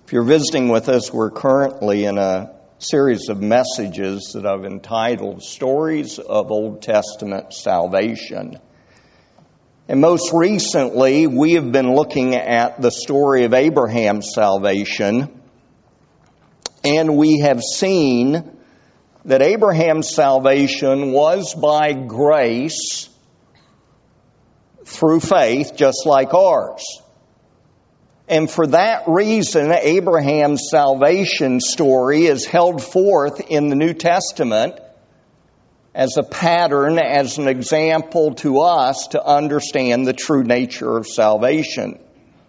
If you're visiting with us, we're currently in a series of messages that I've entitled Stories of Old Testament Salvation. And most recently, we have been looking at the story of Abraham's salvation. And we have seen that Abraham's salvation was by grace through faith, just like ours. And for that reason, Abraham's salvation story is held forth in the New Testament as a pattern, as an example to us to understand the true nature of salvation.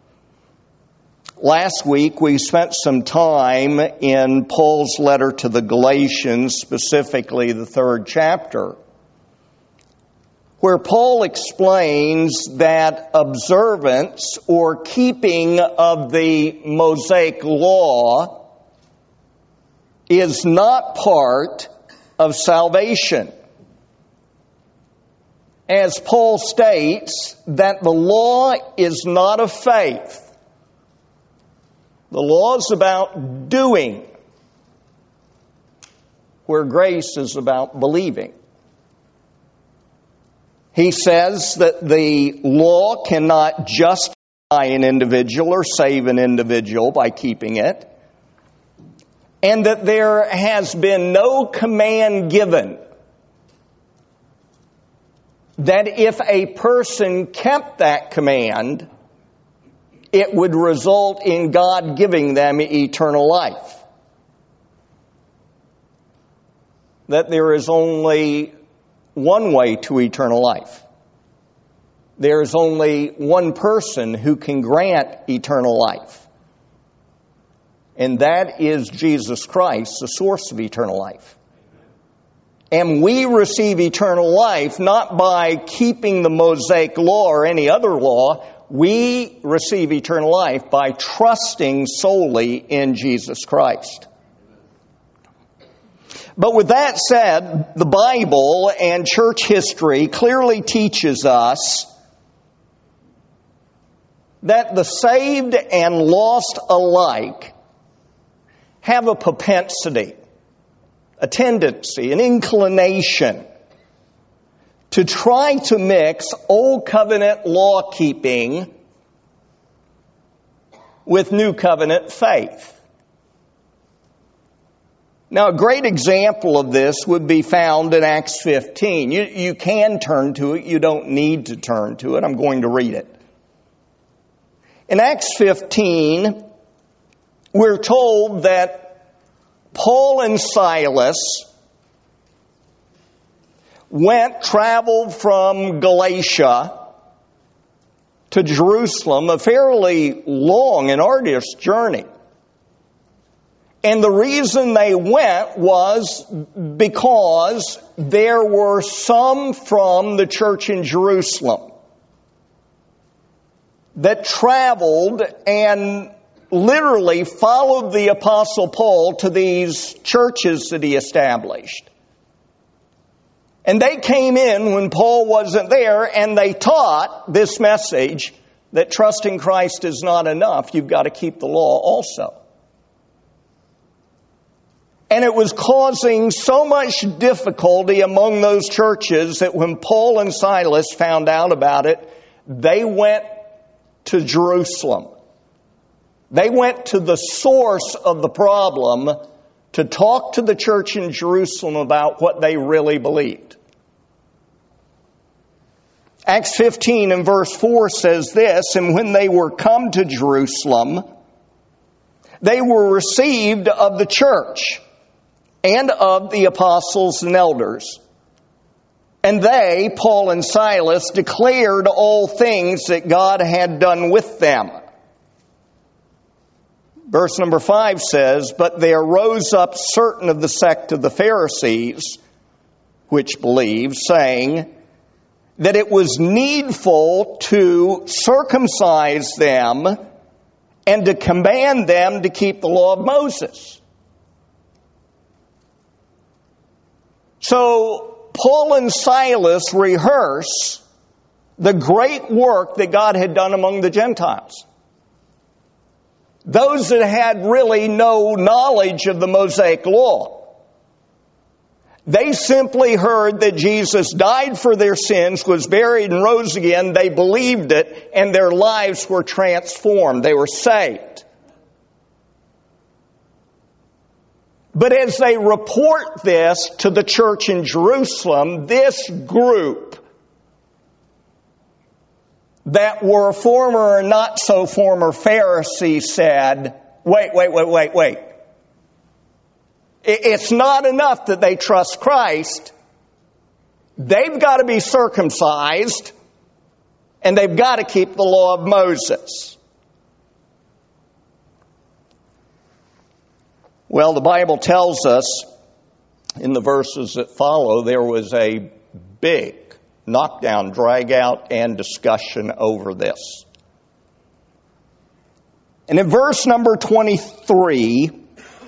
Last week, we spent some time in Paul's letter to the Galatians, specifically the 3rd chapter, where Paul explains that observance or keeping of the Mosaic law is not part of salvation. As Paul states, that the law is not of faith. The law is about doing, where grace is about believing. He says that the law cannot justify an individual or save an individual by keeping it, and that there has been no command given that if a person kept that command, it would result in God giving them eternal life. That there is only one way to eternal life. There is only one person who can grant eternal life. And that is Jesus Christ, the source of eternal life. And we receive eternal life not by keeping the Mosaic law or any other law. We receive eternal life by trusting solely in Jesus Christ. But with that said, the Bible and church history clearly teaches us that the saved and lost alike have a propensity, a tendency, an inclination to try to mix Old Covenant law keeping with New Covenant faith. Now, a great example of this would be found in Acts 15. You can turn to it. You don't need to turn to it. I'm going to read it. In Acts 15, we're told that Paul and Silas traveled from Galatia to Jerusalem, a fairly long and arduous journey. And the reason they went was because there were some from the church in Jerusalem that traveled and literally followed the Apostle Paul to these churches that he established. And they came in when Paul wasn't there, and they taught this message that trusting Christ is not enough. You've got to keep the law also. And it was causing so much difficulty among those churches that when Paul and Silas found out about it, they went to Jerusalem. They went to the source of the problem to talk to the church in Jerusalem about what they really believed. Acts 15 and verse 4 says this, "And when they were come to Jerusalem, they were received of the church and of the apostles and elders. And they, Paul and Silas, declared all things that God had done with them." Verse number 5 says, "But there rose up certain of the sect of the Pharisees, which believed, saying that it was needful to circumcise them and to command them to keep the law of Moses." So Paul and Silas rehearse the great work that God had done among the Gentiles. those that had really no knowledge of the Mosaic law. They simply heard that Jesus died for their sins, was buried, and rose again. They believed it, and their lives were transformed. They were saved. But as they report this to the church in Jerusalem, this group that were former and not so former Pharisees said, wait. It's not enough that they trust Christ. They've got to be circumcised, and they've got to keep the law of Moses. Well, the Bible tells us in the verses that follow, there was a big knockdown, drag out, and discussion over this. And in verse number 23,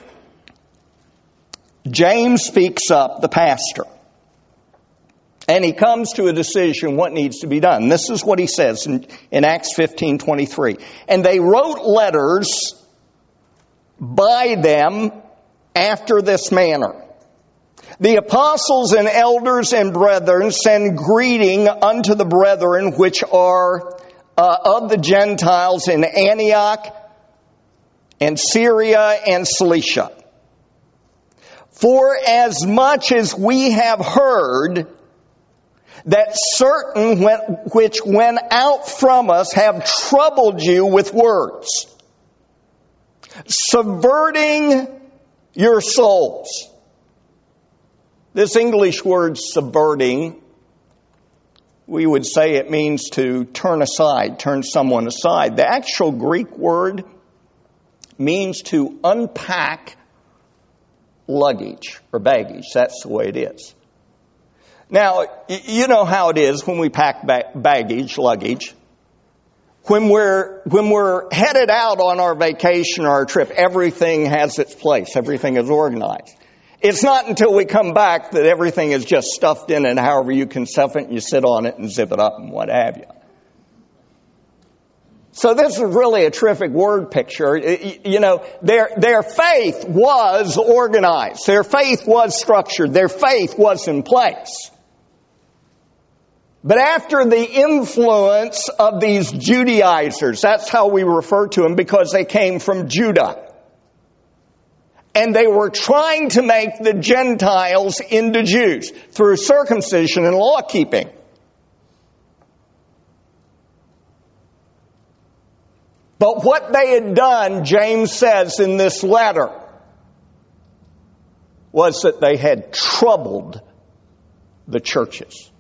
James speaks up, the pastor, and he comes to a decision what needs to be done. This is what he says in Acts 15:23. And they wrote letters by them after this manner. The apostles and elders and brethren send greeting unto the brethren which are of the Gentiles in Antioch and Syria and Cilicia. For as much as we have heard that certain which went out from us have troubled you with words, subverting your souls. This English word subverting, we would say it means to turn aside, turn someone aside. The actual Greek word means to unpack luggage or baggage. That's the way it is. Now, you know how it is when we pack baggage, luggage. When we're headed out on our vacation or our trip, everything has its place. Everything is organized. It's not until we come back that everything is just stuffed in, and however you can stuff it, and you sit on it and zip it up and what have you. So this is really a terrific word picture. You know, their faith was organized. Their faith was structured. Their faith was in place. But after the influence of these Judaizers, that's how we refer to them because they came from Judah. And they were trying to make the Gentiles into Jews through circumcision and law keeping. But what they had done, James says in this letter, was that they had troubled the churches.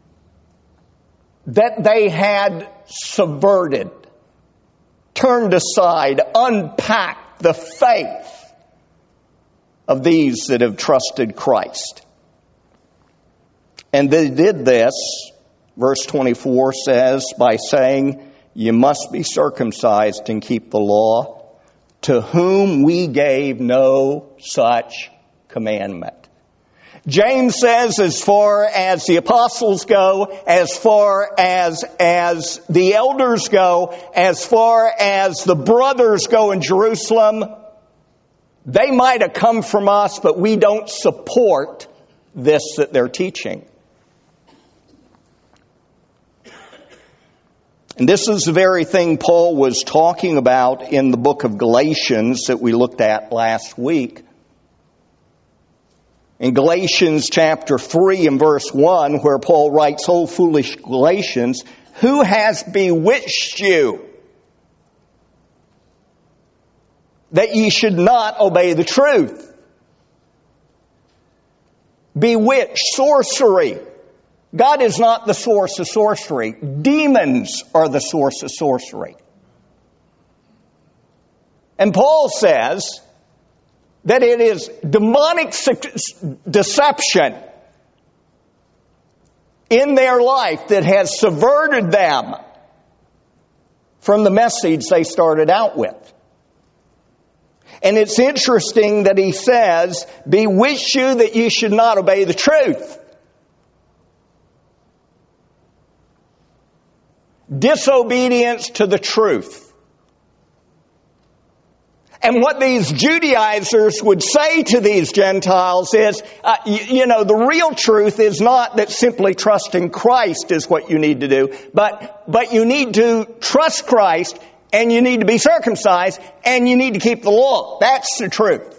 That they had subverted, turned aside, unpacked the faith of these that have trusted Christ. And they did this, verse 24 says, by saying, you must be circumcised and keep the law, to whom we gave no such commandment. James says, as far as the apostles go, as far as the elders go, as far as the brothers go in Jerusalem, they might have come from us, but we don't support this that they're teaching. And this is the very thing Paul was talking about in the book of Galatians that we looked at last week. In Galatians chapter 3 and verse 1, where Paul writes, O foolish Galatians, who has bewitched you that ye should not obey the truth? Bewitched, sorcery. God is not the source of sorcery. Demons are the source of sorcery. And Paul says that it is demonic deception in their life that has subverted them from the message they started out with. And it's interesting that he says, bewitch you that you should not obey the truth. Disobedience to the truth. And what these Judaizers would say to these Gentiles is, the real truth is not that simply trusting Christ is what you need to do, but you need to trust Christ, and you need to be circumcised, and you need to keep the law. That's the truth.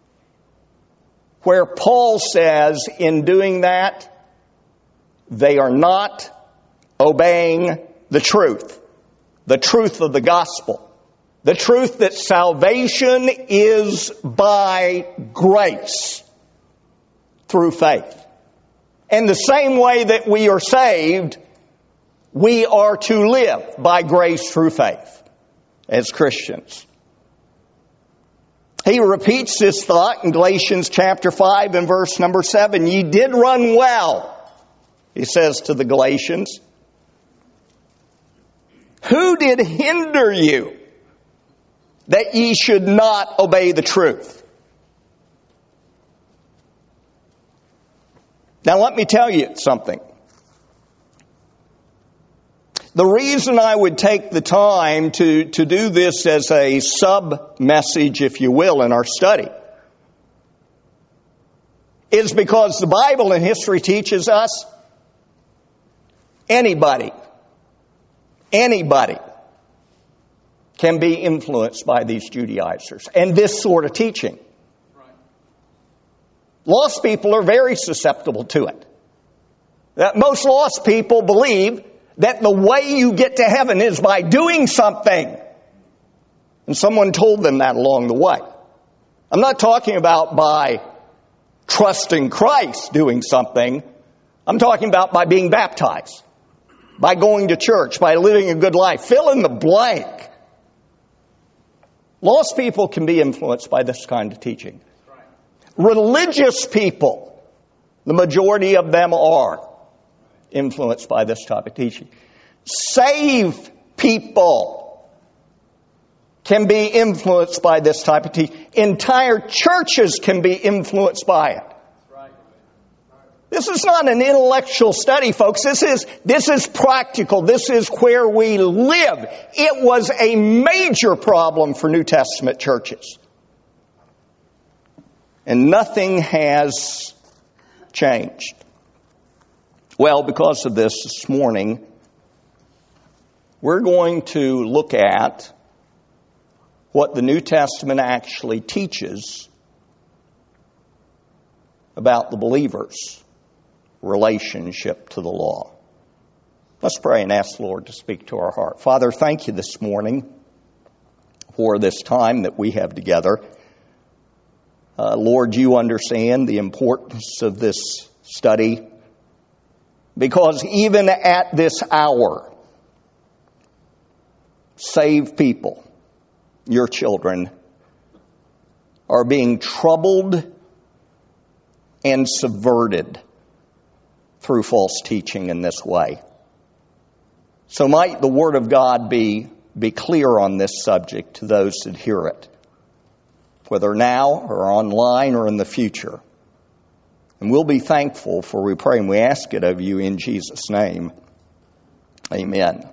Where Paul says in doing that, they are not obeying the truth of the gospel. The truth that salvation is by grace through faith. And the same way that we are saved, we are to live by grace through faith as Christians. He repeats this thought in Galatians chapter 5 and verse number 7. Ye did run well, he says to the Galatians. Who did hinder you that ye should not obey the truth? Now let me tell you something. The reason I would take the time to do this as a sub-message, if you will, in our study, is because the Bible and history teaches us anybody can be influenced by these Judaizers and this sort of teaching. Lost people are very susceptible to it. Most lost people believe that the way you get to heaven is by doing something. And someone told them that along the way. I'm not talking about by trusting Christ doing something. I'm talking about by being baptized, by going to church, by living a good life. Fill in the blank. Lost people can be influenced by this kind of teaching. Religious people, the majority of them are influenced by this type of teaching. Saved people can be influenced by this type of teaching. Entire churches can be influenced by it. This is not an intellectual study, folks. This is practical. This is where we live. It was a major problem for New Testament churches. And nothing has changed. Well, because of this morning, we're going to look at what the New Testament actually teaches about the believer's relationship to the law. Let's pray and ask the Lord to speak to our heart. Father, thank you this morning for this time that we have together. Lord, you understand the importance of this study, because even at this hour, saved people, your children, are being troubled and subverted through false teaching in this way. So might the Word of God be clear on this subject to those that hear it, whether now or online or in the future. And we'll be thankful, for we pray and we ask it of you in Jesus' name. Amen.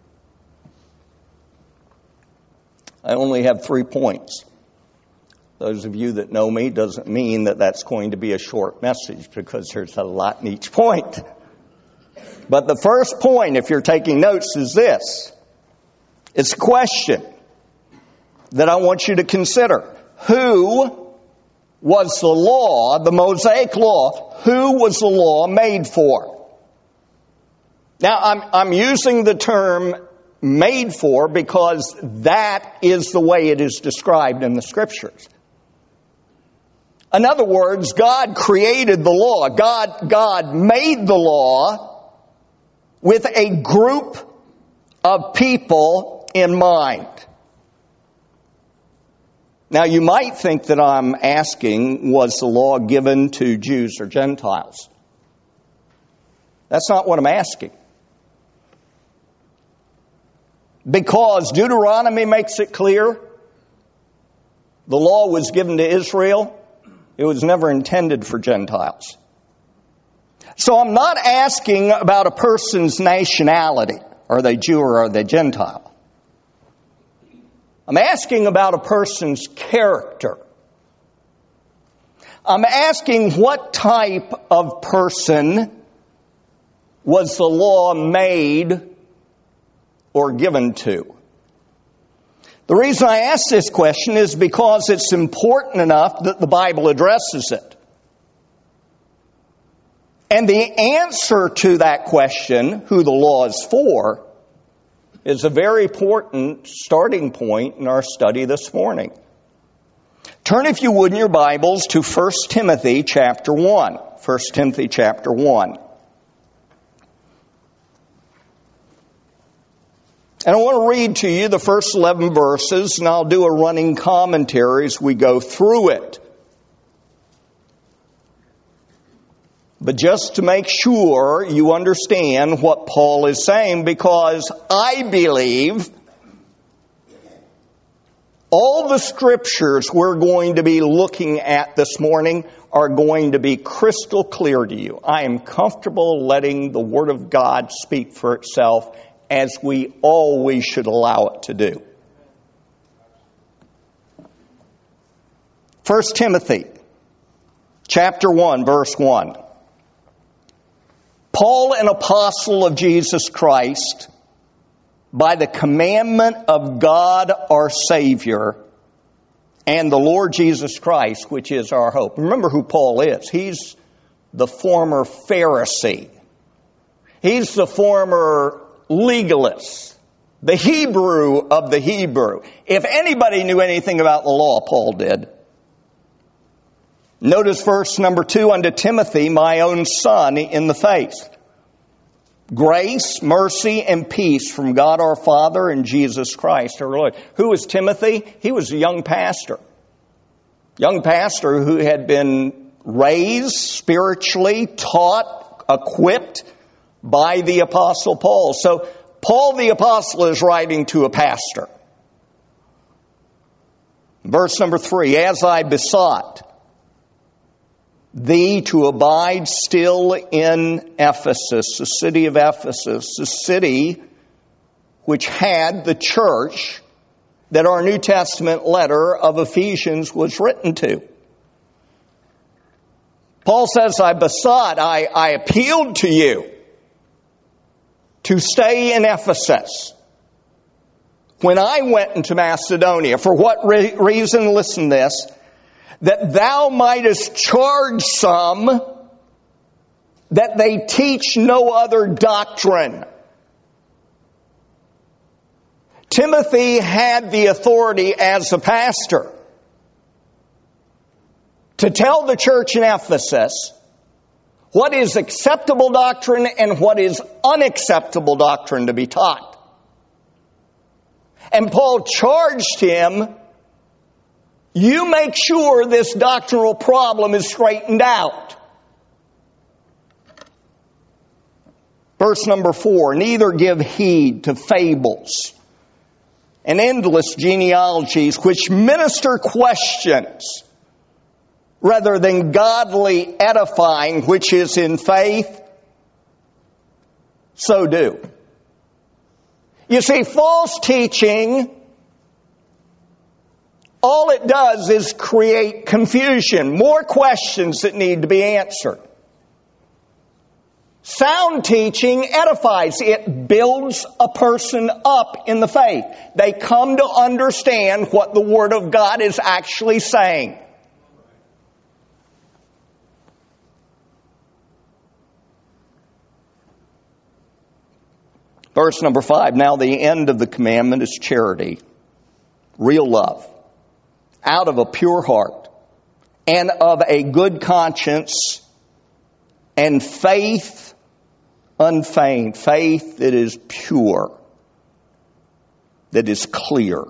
I only have 3 points. Those of you that know me, doesn't mean that that's going to be a short message, because there's a lot in each point. But the first point, if you're taking notes, is this. It's a question that I want you to consider. Who was the law, the Mosaic law, who was the law made for? Now, I'm using the term made for because that is the way it is described in the Scriptures. In other words, God created the law. God made the law with a group of people in mind. Now, you might think that I'm asking, was the law given to Jews or Gentiles? That's not what I'm asking. Because Deuteronomy makes it clear the law was given to Israel. It was never intended for Gentiles. So I'm not asking about a person's nationality. Are they Jew or are they Gentile? I'm asking about a person's character. I'm asking what type of person was the law made or given to? The reason I ask this question is because it's important enough that the Bible addresses it. And the answer to that question, who the law is for, is a very important starting point in our study this morning. Turn, if you would, in your Bibles to 1 Timothy chapter 1. 1 Timothy chapter 1. And I want to read to you the first 11 verses, and I'll do a running commentary as we go through it. But just to make sure you understand what Paul is saying, because I believe all the scriptures we're going to be looking at this morning are going to be crystal clear to you. I am comfortable letting the Word of God speak for itself, as we always should allow it to do. 1 Timothy chapter 1, verse 1. Paul, an apostle of Jesus Christ, by the commandment of God our Savior and the Lord Jesus Christ, which is our hope. Remember who Paul is. He's the former Pharisee. He's the former legalist, the Hebrew of the Hebrew. If anybody knew anything about the law, Paul did. Notice verse number 2, unto Timothy, my own son in the faith. Grace, mercy, and peace from God our Father and Jesus Christ our Lord. Who was Timothy? He was a young pastor. Young pastor who had been raised spiritually, taught, equipped by the Apostle Paul. So Paul the Apostle is writing to a pastor. Verse number 3, as I besought thee to abide still in Ephesus, the city of Ephesus, the city which had the church that our New Testament letter of Ephesians was written to. Paul says, I besought, I appealed to you to stay in Ephesus. When I went into Macedonia, for what reason? Listen to this. That thou mightest charge some that they teach no other doctrine. Timothy had the authority as a pastor to tell the church in Ephesus what is acceptable doctrine and what is unacceptable doctrine to be taught. And Paul charged him, you make sure this doctrinal problem is straightened out. Verse number 4, neither give heed to fables and endless genealogies which minister questions rather than godly edifying, which is in faith, so do. You see, false teaching, all it does is create confusion, more questions that need to be answered. Sound teaching edifies. It builds a person up in the faith. They come to understand what the Word of God is actually saying. Verse number 5, now the end of the commandment is charity, real love, out of a pure heart, and of a good conscience, and faith unfeigned, faith that is pure, that is clear.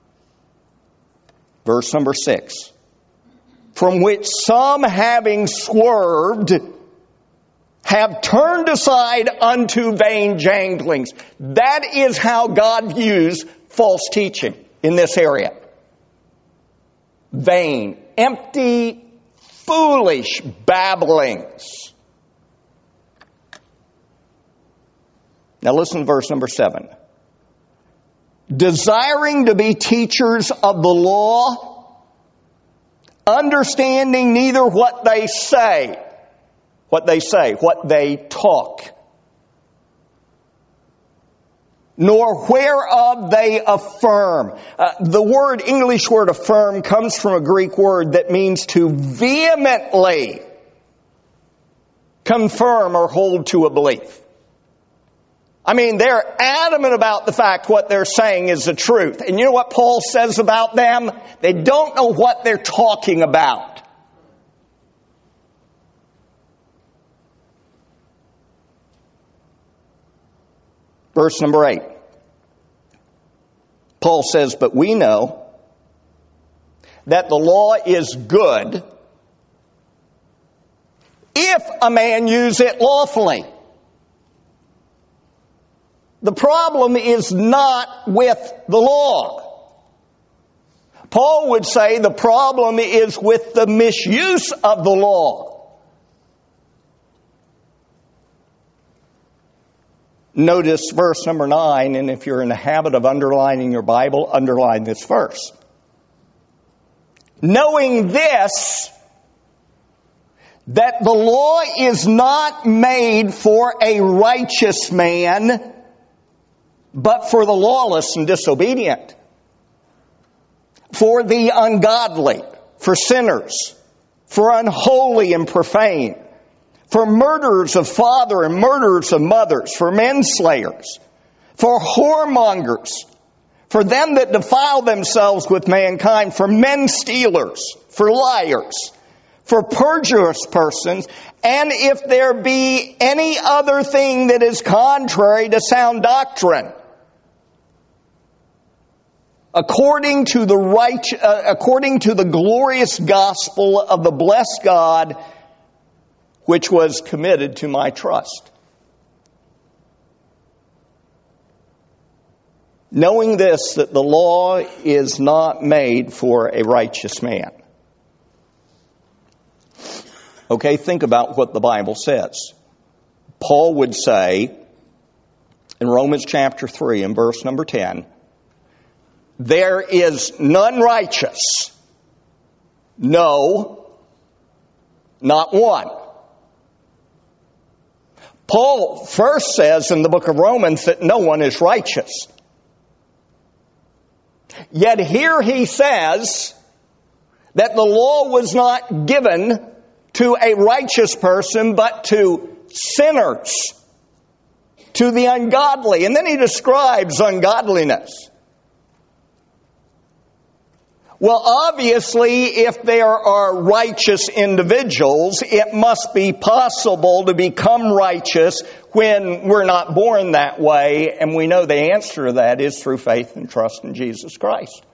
Verse number 6, from which some having swerved have turned aside unto vain janglings. That is how God views false teaching in this area. Vain, empty, foolish babblings. Now listen to verse number 7. desiring to be teachers of the law, understanding neither what they talk, nor whereof they affirm. The English word affirm comes from a Greek word that means to vehemently confirm or hold to a belief. I mean, they're adamant about the fact what they're saying is the truth. And you know what Paul says about them? They don't know what they're talking about. Verse number 8. Paul says, but we know that the law is good if a man use it lawfully. The problem is not with the law. Paul would say the problem is with the misuse of the law. Notice verse number 9, and if you're in the habit of underlining your Bible, underline this verse. Knowing this, that the law is not made for a righteous man, but for the lawless and disobedient, for the ungodly, for sinners, for unholy and profane, for murderers of father and murderers of mothers, for manslayers, for whoremongers, for them that defile themselves with mankind, for men stealers, for liars, for perjurous persons, and if there be any other thing that is contrary to sound doctrine, according to the glorious gospel of the blessed God, which was committed to my trust. Knowing this, that the law is not made for a righteous man. Okay, think about what the Bible says. Paul would say in Romans chapter 3 and verse number 10, there is none righteous, no, not one. Paul first says in the book of Romans that no one is righteous. Yet here he says that the law was not given to a righteous person, but to sinners, to the ungodly. And then he describes ungodliness. Well, obviously, if there are righteous individuals, it must be possible to become righteous when we're not born that way. And we know the answer to that is through faith and trust in Jesus Christ.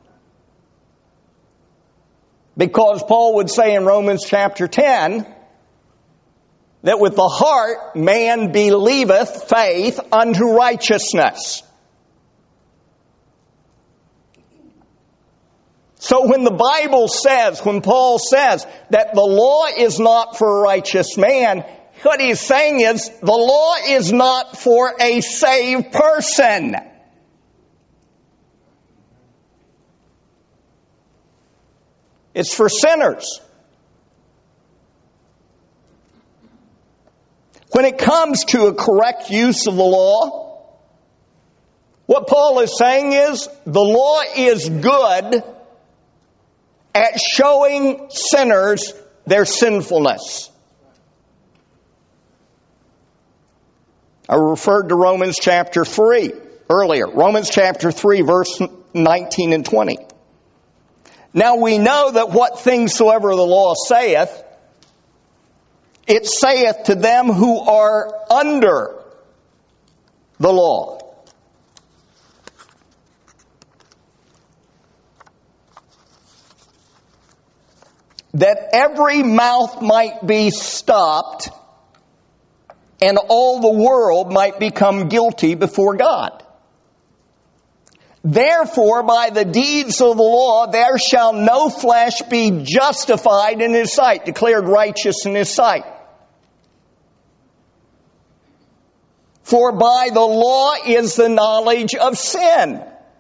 Because Paul would say in Romans chapter 10 that with the heart man believeth faith unto righteousness. So when the Bible says, when Paul says that the law is not for a righteous man, what he's saying is the law is not for a saved person. It's for sinners. When it comes to a correct use of the law, what Paul is saying is the law is good at showing sinners their sinfulness. I referred to Romans chapter 3 earlier. Romans chapter 3, verse 19 and 20. Now we know that what things soever the law saith, it saith to them who are under the law. That every mouth might be stopped and all the world might become guilty before God. Therefore, by the deeds of the law, there shall no flesh be justified in his sight, declared righteous in his sight. For by the law is the knowledge of sin.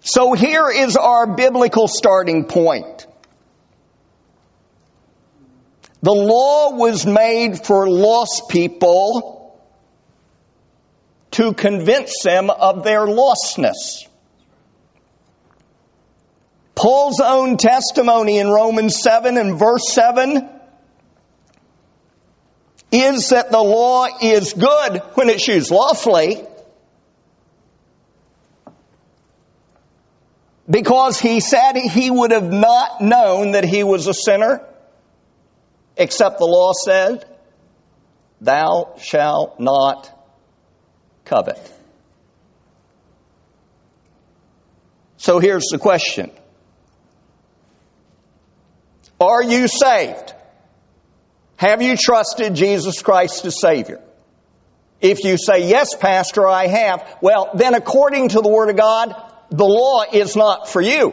So here is our biblical starting point. The law was made for lost people to convince them of their lostness. Paul's own testimony in Romans 7 and verse 7 is that the law is good when it's used lawfully, because he said he would have not known that he was a sinner except the law said, "Thou shalt not covet." So here's the question. Are you saved? Have you trusted Jesus Christ as Savior? If you say, "Yes, Pastor, I have," well, then according to the Word of God, the law is not for you.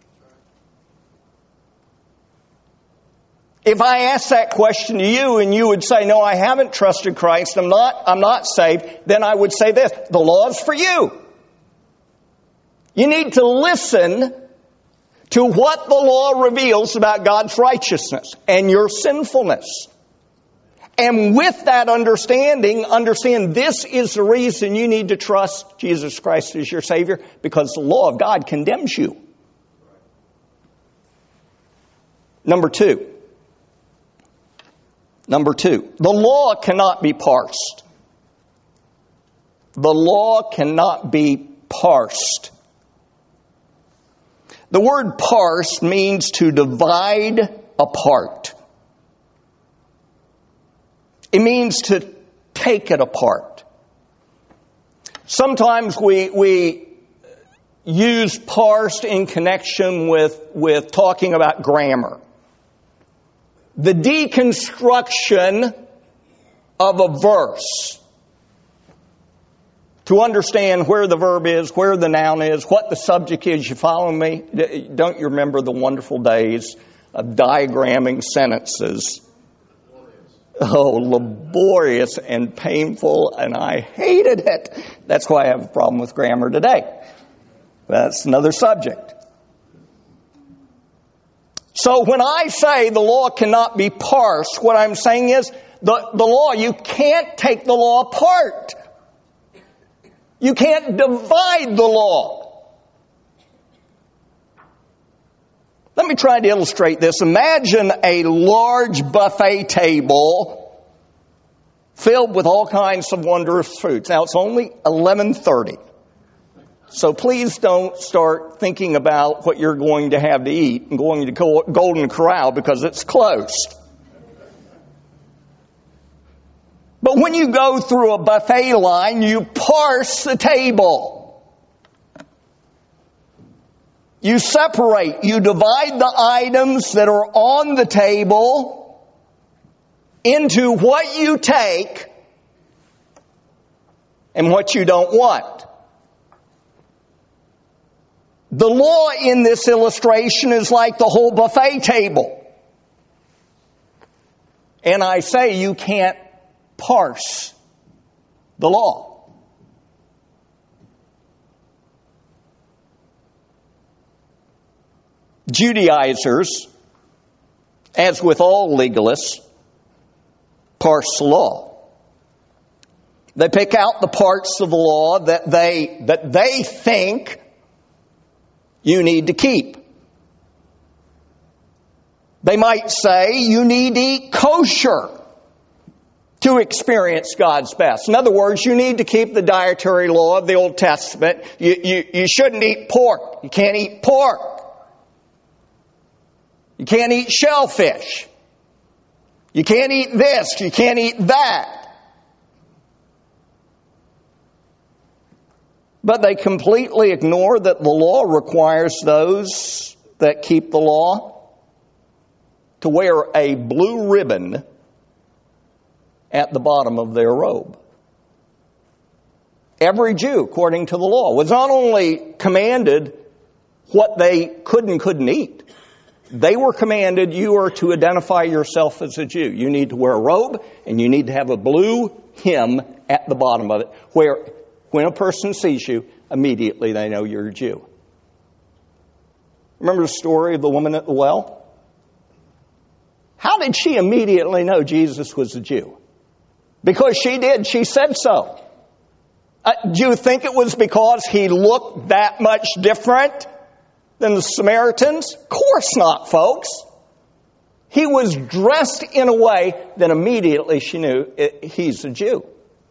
If I ask that question to you and you would say, "No, I haven't trusted Christ, I'm not saved," then I would say this: the law is for you. You need to listen to what the law reveals about God's righteousness and your sinfulness. And with that understanding, understand this is the reason you need to trust Jesus Christ as your Savior, because the law of God condemns you. Number two, the law cannot be parsed. The law cannot be parsed. The word parse means to divide apart. It means to take it apart. Sometimes we use parsed in connection with talking about grammar. The deconstruction of a verse to understand where the verb is, where the noun is, what the subject is. You follow me? Don't you remember the wonderful days of diagramming sentences? Oh, laborious and painful, and I hated it. That's why I have a problem with grammar today. That's another subject. So when I say the law cannot be parsed, what I'm saying is the law, you can't take the law apart. You can't divide the law. Let me try to illustrate this. Imagine a large buffet table filled with all kinds of wondrous foods. Now, it's only 11:30. So please don't start thinking about what you're going to have to eat and going to Golden Corral, because it's closed. But when you go through a buffet line, you parse the table. You separate, you divide the items that are on the table into what you take and what you don't want. The law in this illustration is like the whole buffet table. And I say you can't parse the law. Judaizers, as with all legalists, parse the law. They pick out the parts of the law that they think you need to keep. They might say you need to eat kosher to experience God's best. In other words, you need to keep the dietary law of the Old Testament. You shouldn't eat pork. You can't eat pork. You can't eat shellfish. You can't eat this. You can't eat that. But they completely ignore that the law requires those that keep the law to wear a blue ribbon at the bottom of their robe. Every Jew, according to the law, was not only commanded what they could and couldn't eat. They were commanded, you are to identify yourself as a Jew. You need to wear a robe, and you need to have a blue hem at the bottom of it, where when a person sees you, immediately they know you're a Jew. Remember the story of the woman at the well? How did she immediately know Jesus was a Jew? Because she did. She said so. Do you think it was because he looked that much different than the Samaritans? Of course not, folks. He was dressed in a way that immediately she knew he's a Jew.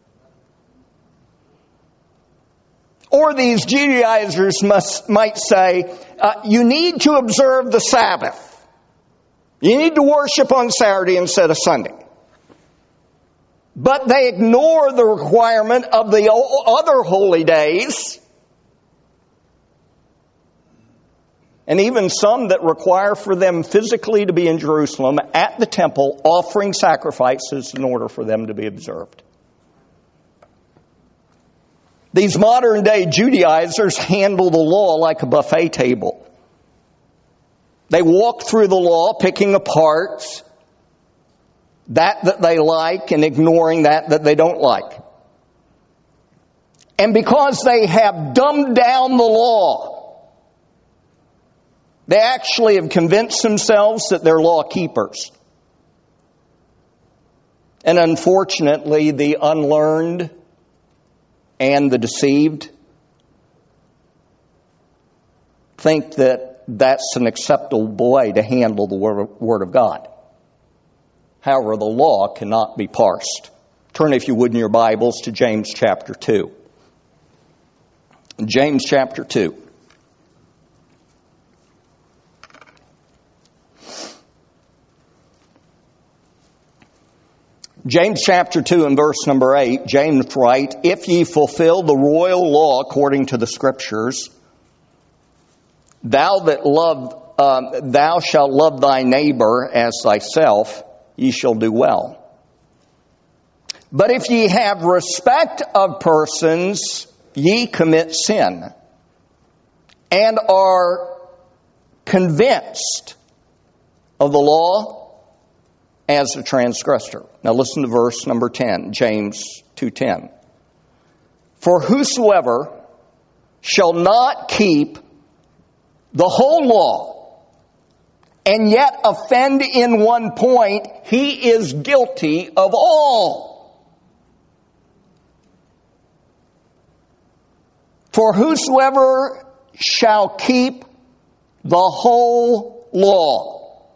Or these Judaizers might say, you need to observe the Sabbath. You need to worship on Saturday instead of Sunday. But they ignore the requirement of the other holy days, and even some that require for them physically to be in Jerusalem at the temple offering sacrifices in order for them to be observed. These modern day Judaizers handle the law like a buffet table. They walk through the law picking apart that they like and ignoring that they don't like. And because they have dumbed down the law, they actually have convinced themselves that they're law keepers. And unfortunately, the unlearned and the deceived think that that's an acceptable way to handle the Word of God. However, the law cannot be parsed. Turn, if you would, in your Bibles to James chapter 2. James chapter 2. James chapter 2 and verse number 8, James writes, if ye fulfill the royal law according to the Scriptures, thou shalt love thy neighbor as thyself, ye shall do well. But if ye have respect of persons, ye commit sin, and are convinced of the law as a transgressor. Now listen to verse number 10, James 2:10. For whosoever shall not keep the whole law, and yet offend in one point, he is guilty of all. For whosoever shall keep the whole law,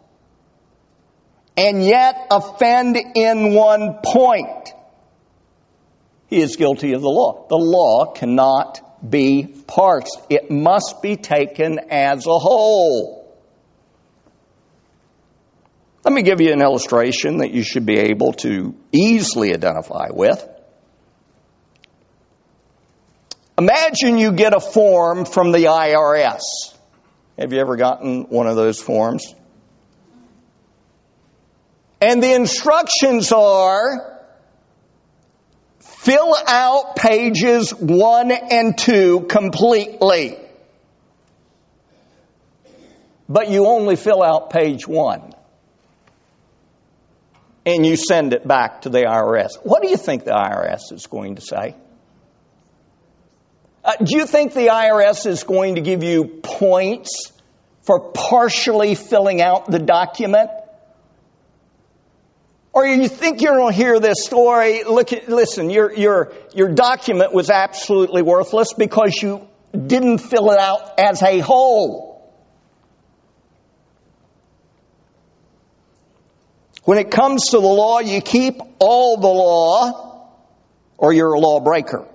and yet offend in one point, he is guilty of the law. The law cannot be parsed. It must be taken as a whole. Let me give you an illustration that you should be able to easily identify with. Imagine you get a form from the IRS. Have you ever gotten one of those forms? And the instructions are, fill out pages 1 and 2 completely. But you only fill out page 1. And you send it back to the IRS. What do you think the IRS is going to say? Do you think the IRS is going to give you points for partially filling out the document? Or you think you're going to hear this story, listen, your document was absolutely worthless because you didn't fill it out as a whole. When it comes to the law, you keep all the law, or you're a lawbreaker.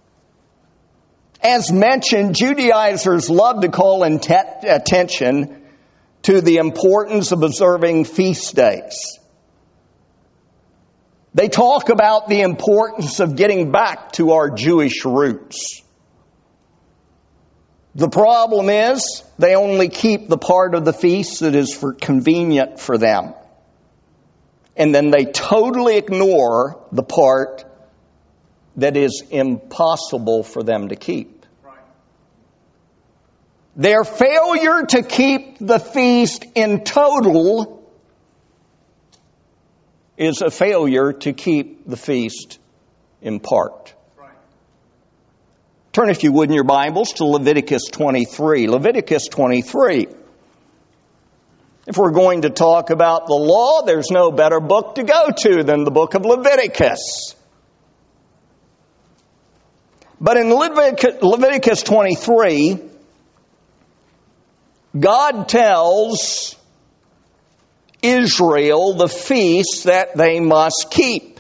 As mentioned, Judaizers love to call attention to the importance of observing feast days. They talk about the importance of getting back to our Jewish roots. The problem is they only keep the part of the feast that is convenient for them. And then they totally ignore the part that is impossible for them to keep. Right. Their failure to keep the feast in total is a failure to keep the feast in part. Right. Turn, if you would, in your Bibles to Leviticus 23. Leviticus 23. If we're going to talk about the law, there's no better book to go to than the book of Leviticus. But in Leviticus 23, God tells Israel the feasts that they must keep.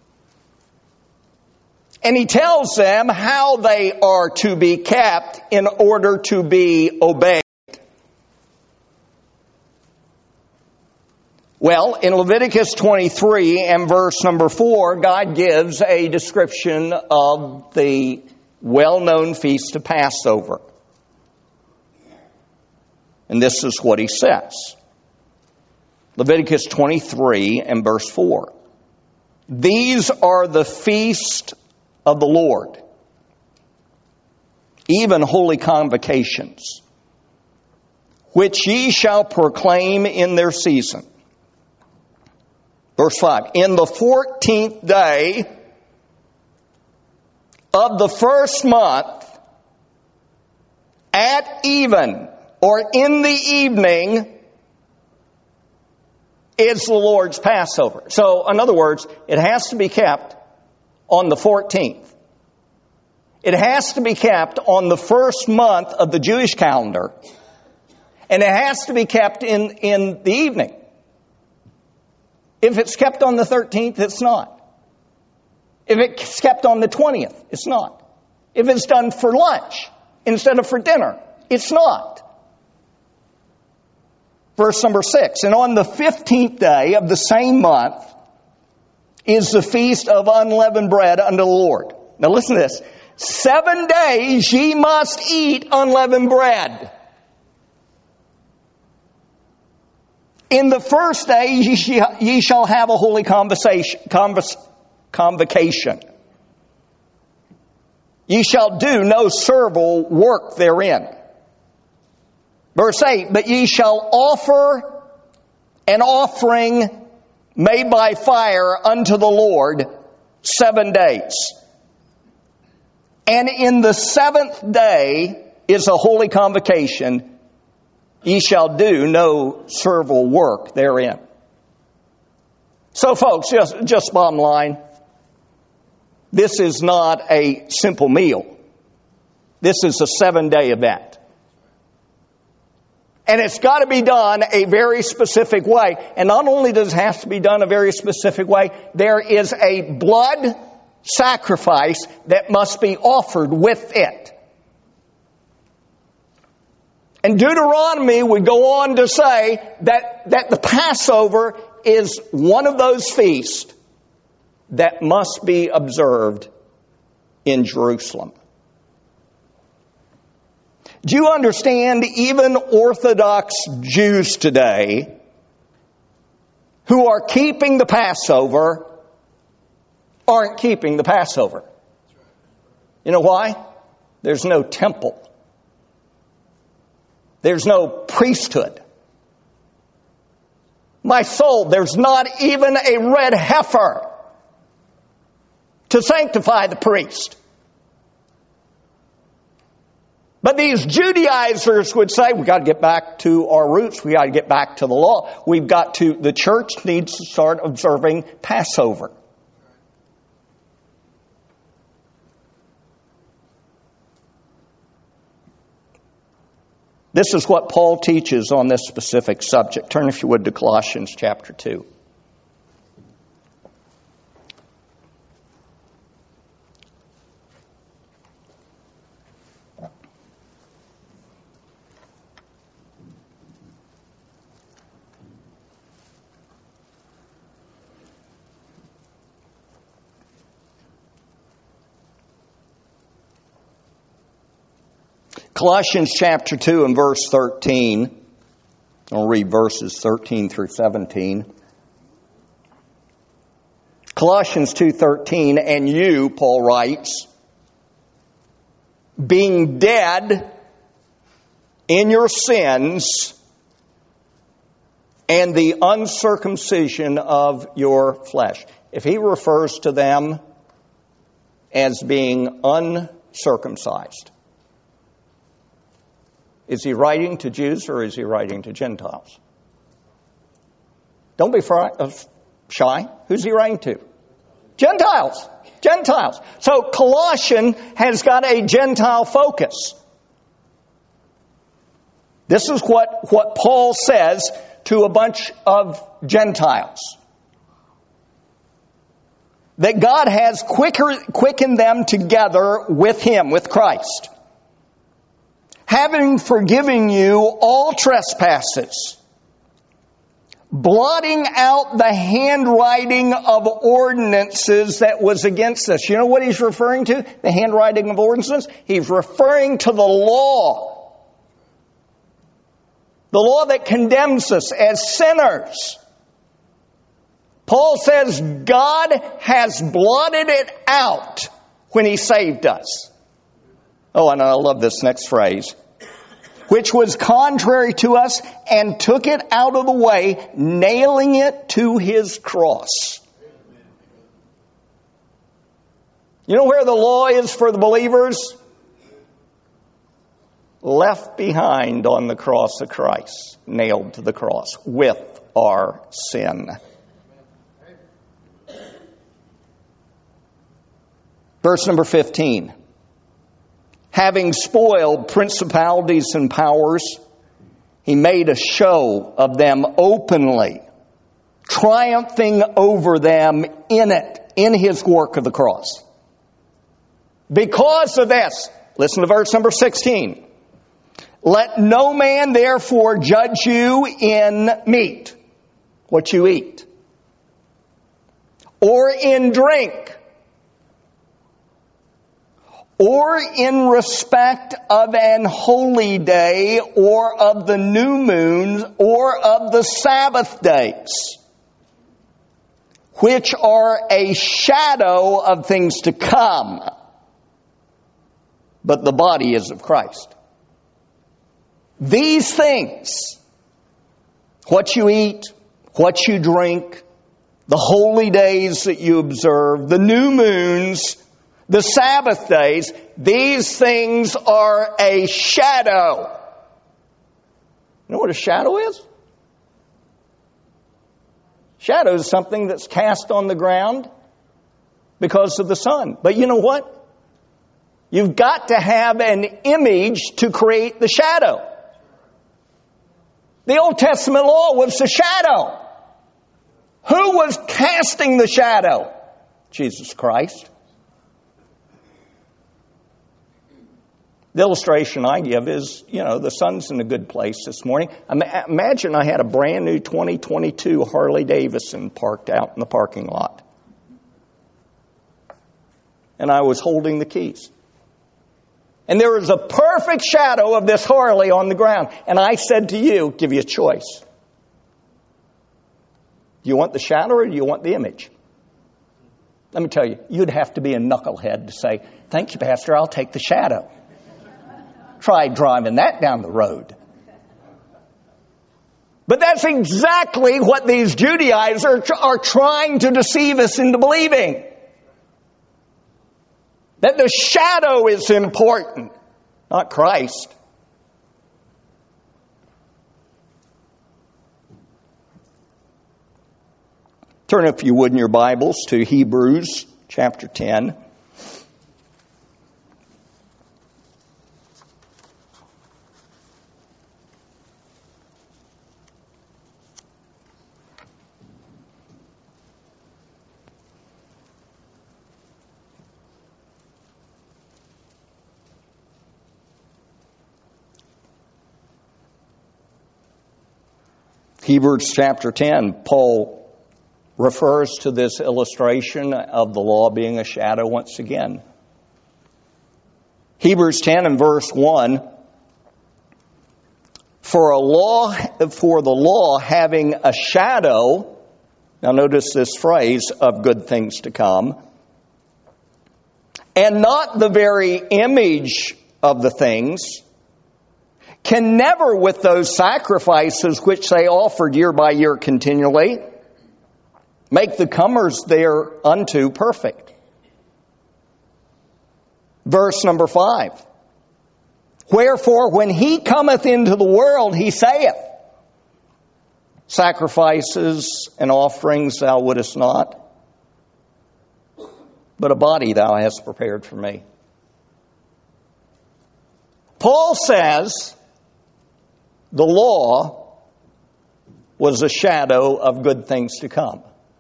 And He tells them how they are to be kept in order to be obeyed. Well, in Leviticus 23 and verse number 4, God gives a description of the well-known feast of Passover. And this is what He says. Leviticus 23 and verse 4. These are the feast of the Lord, even holy convocations, which ye shall proclaim in their season. Verse 5, in the 14th day of the first month, at even, or in the evening, is the Lord's Passover. So, in other words, it has to be kept on the 14th. It has to be kept on the first month of the Jewish calendar. And it has to be kept in the evening. If it's kept on the 13th, it's not. If it's kept on the 20th, it's not. If it's done for lunch instead of for dinner, it's not. Verse number 6, and on the 15th day of the same month is the feast of unleavened bread unto the Lord. Now listen to this. 7 days ye must eat unleavened bread. In the first day ye shall have a holy convocation. Ye shall do no servile work therein. Verse 8, but ye shall offer an offering made by fire unto the Lord 7 days. And in the 7th day is a holy convocation. Ye shall do no servile work therein. So folks, just bottom line, this is not a simple meal. This is a 7-day event. And it's got to be done a very specific way. And not only does it have to be done a very specific way, there is a blood sacrifice that must be offered with it. And Deuteronomy would go on to say that the Passover is one of those feasts that must be observed in Jerusalem. Do you understand, even Orthodox Jews today who are keeping the Passover aren't keeping the Passover? You know why? There's no temple. There's no priesthood. My soul, there's not even a red heifer to sanctify the priest. But these Judaizers would say, we've got to get back to our roots. We've got to get back to the law. The church needs to start observing Passover. This is what Paul teaches on this specific subject. Turn, if you would, to Colossians chapter 2. Colossians chapter 2 and verse 13. I'll read verses 13 through 17. Colossians 2:13, and you, Paul writes, being dead in your sins and the uncircumcision of your flesh. If he refers to them as being uncircumcised, is he writing to Jews or is he writing to Gentiles? Don't be shy. Who's he writing to? Gentiles. Gentiles. So Colossians has got a Gentile focus. This is what Paul says to a bunch of Gentiles. That God has quickened them together with Him, with Christ. Having forgiven you all trespasses, blotting out the handwriting of ordinances that was against us. You know what he's referring to? The handwriting of ordinances? He's referring to the law. The law that condemns us as sinners. Paul says God has blotted it out when He saved us. Oh, and I love this next phrase. Which was contrary to us, and took it out of the way, nailing it to His cross. You know where the law is for the believers? Left behind on the cross of Christ, nailed to the cross with our sin. Verse number 15. Having spoiled principalities and powers, He made a show of them openly, triumphing over them in His work of the cross. Because of this, listen to verse number 16. Let no man therefore judge you in meat, what you eat, or in drink, or in respect of an holy day, or of the new moon, or of the Sabbath days, which are a shadow of things to come, but the body is of Christ. These things, what you eat, what you drink, the holy days that you observe, the new moons, the Sabbath days, these things are a shadow. You know what a shadow is? Shadow is something that's cast on the ground because of the sun. But you know what? You've got to have an image to create the shadow. The Old Testament law was the shadow. Who was casting the shadow? Jesus Christ. The illustration I give is, the sun's in a good place this morning. Imagine I had a brand new 2022 Harley Davidson parked out in the parking lot. And I was holding the keys. And there was a perfect shadow of this Harley on the ground. And I said to you, give you a choice. Do you want the shadow or do you want the image? Let me tell you, you'd have to be a knucklehead to say, thank you, Pastor, I'll take the shadow. Try driving that down the road. But that's exactly what these Judaizers are trying to deceive us into believing. That the shadow is important, not Christ. Turn, if you would, in your Bibles to Hebrews chapter 10. Hebrews chapter 10, Paul refers to this illustration of the law being a shadow once again. Hebrews 10 and verse 1, for the law having a shadow, now notice this phrase, of good things to come, and not the very image of the things, can never, with those sacrifices which they offered year by year continually, make the comers thereunto perfect. Verse number 5. Wherefore, when he cometh into the world, he saith, Sacrifices and offerings thou wouldest not, but a body thou hast prepared for me. Paul says the law was a shadow of good things to come.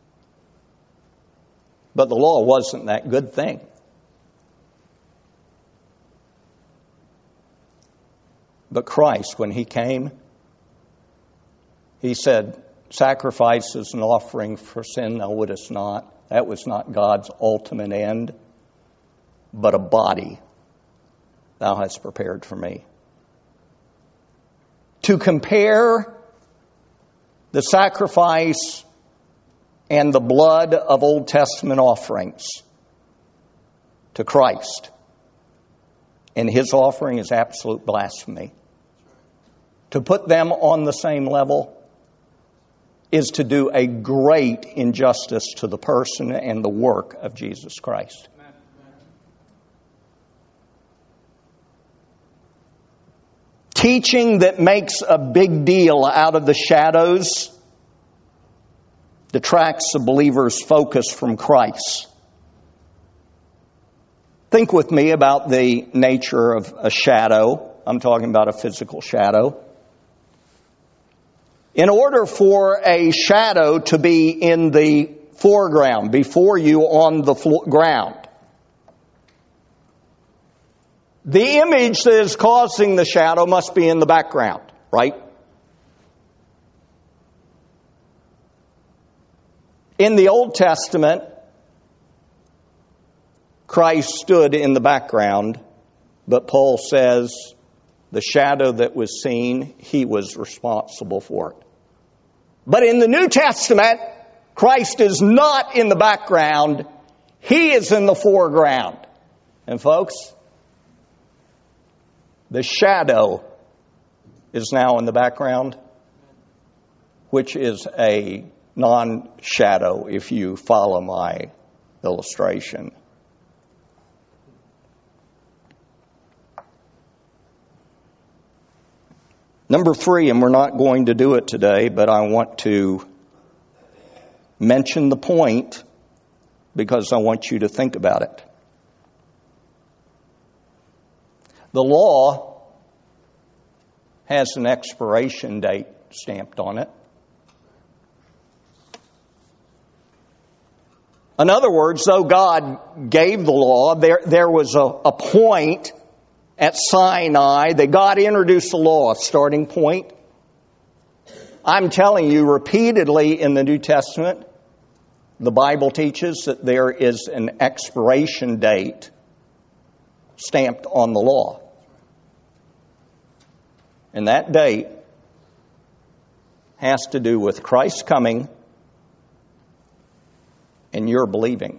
But the law wasn't that good thing. But Christ, when He came, He said, sacrifices and offering for sin thou wouldest not. That was not God's ultimate end, but a body thou hast prepared for me. To compare the sacrifice and the blood of Old Testament offerings to Christ and His offering is absolute blasphemy. To put them on the same level is to do a great injustice to the person and the work of Jesus Christ. Teaching that makes a big deal out of the shadows detracts the believer's focus from Christ. Think with me about the nature of a shadow. I'm talking about a physical shadow. In order for a shadow to be in the foreground, before you on the ground, the image that is causing the shadow must be in the background, right? In the Old Testament, Christ stood in the background, but Paul says the shadow that was seen, He was responsible for it. But in the New Testament, Christ is not in the background, He is in the foreground. And folks, the shadow is now in the background, which is a non-shadow, if you follow my illustration. Number 3, and we're not going to do it today, but I want to mention the point because I want you to think about it. The law has an expiration date stamped on it. In other words, though God gave the law, there was a point at Sinai that God introduced the law, a starting point. I'm telling you repeatedly in the New Testament, the Bible teaches that there is an expiration date stamped on the law. And that date has to do with Christ's coming and your believing.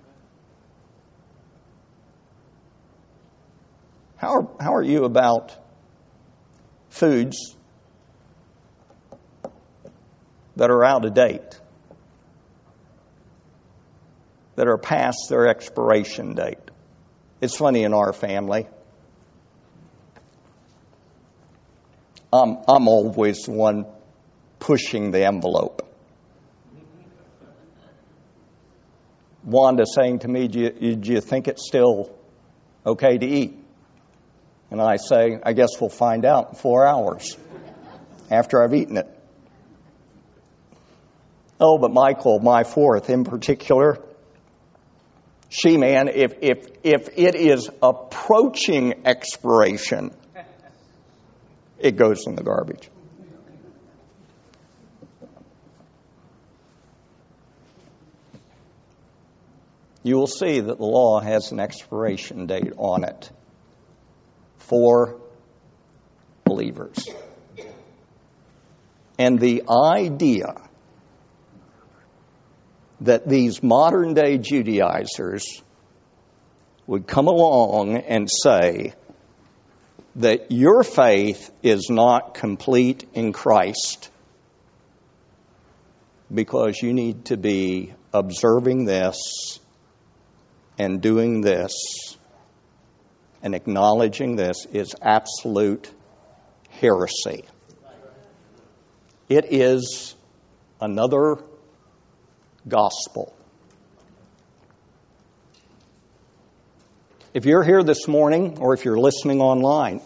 How are you about foods that are out of date, that are past their expiration date? It's funny in our family. I'm always the one pushing the envelope. Wanda saying to me, do you think it's still okay to eat? And I say, I guess we'll find out in 4 hours after I've eaten it. Oh, but Michael, my fourth in particular, she, man, if it is approaching expiration, it goes in the garbage. You will see that the law has an expiration date on it for believers. And the idea that these modern day Judaizers would come along and say that your faith is not complete in Christ because you need to be observing this and doing this and acknowledging this is absolute heresy. It is another gospel. If you're here this morning, or if you're listening online,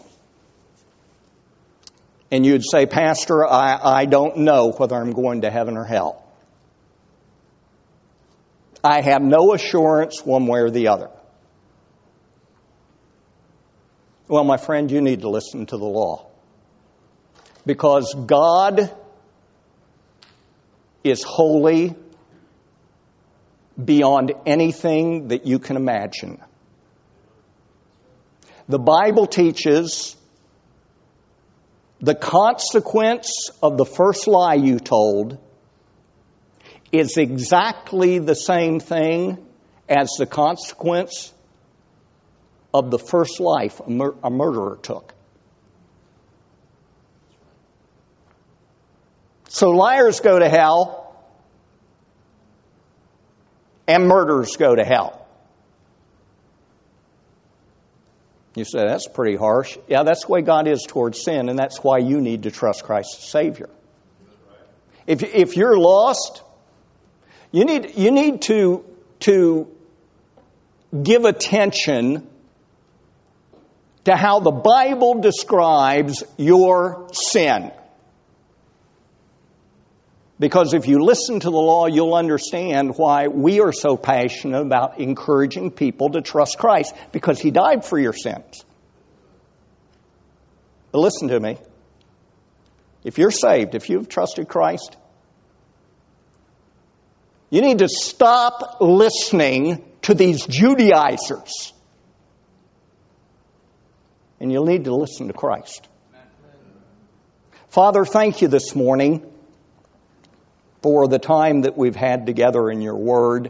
and you'd say, Pastor, I don't know whether I'm going to heaven or hell. I have no assurance one way or the other. Well, my friend, you need to listen to the law. Because God is holy beyond anything that you can imagine. The Bible teaches the consequence of the first lie you told is exactly the same thing as the consequence of the first life a murderer took. So liars go to hell, and murderers go to hell. You say, that's pretty harsh. Yeah, that's the way God is towards sin, and that's why you need to trust Christ as Savior. If you're lost, you need to give attention to how the Bible describes your sin. Because if you listen to the law, you'll understand why we are so passionate about encouraging people to trust Christ, because He died for your sins. But listen to me. If you're saved, if you've trusted Christ, you need to stop listening to these Judaizers. And you'll need to listen to Christ. Father, thank you this morning for the time that we've had together in your word.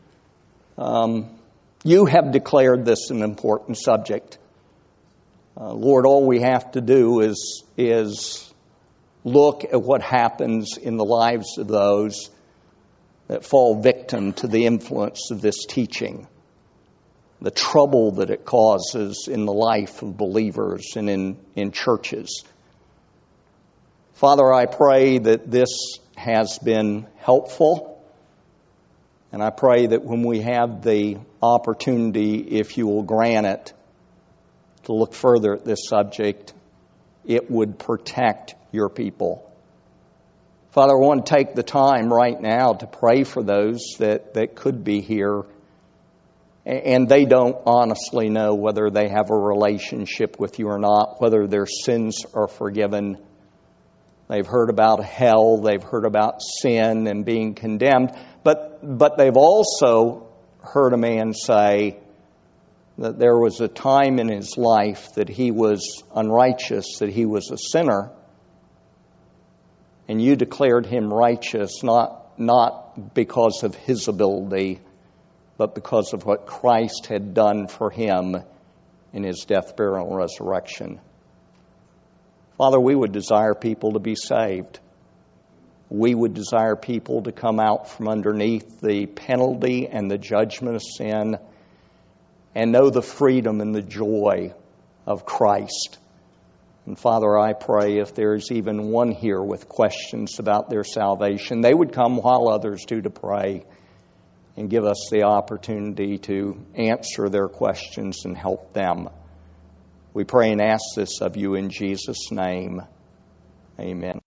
You have declared this an important subject. Lord, all we have to do is look at what happens in the lives of those that fall victim to the influence of this teaching, the trouble that it causes in the life of believers and in churches. Father, I pray that this has been helpful, and I pray that when we have the opportunity, if you will grant it, to look further at this subject, it would protect your people. Father, I want to take the time right now to pray for those that could be here, and they don't honestly know whether they have a relationship with you or not, whether their sins are forgiven. They've heard about hell, they've heard about sin and being condemned, but they've also heard a man say that there was a time in his life that he was unrighteous, that he was a sinner, and you declared him righteous not because of his ability, but because of what Christ had done for him in his death, burial, and resurrection. Father, we would desire people to be saved. We would desire people to come out from underneath the penalty and the judgment of sin and know the freedom and the joy of Christ. And Father, I pray if there's even one here with questions about their salvation, they would come while others do to pray and give us the opportunity to answer their questions and help them. We pray and ask this of you in Jesus' name. Amen.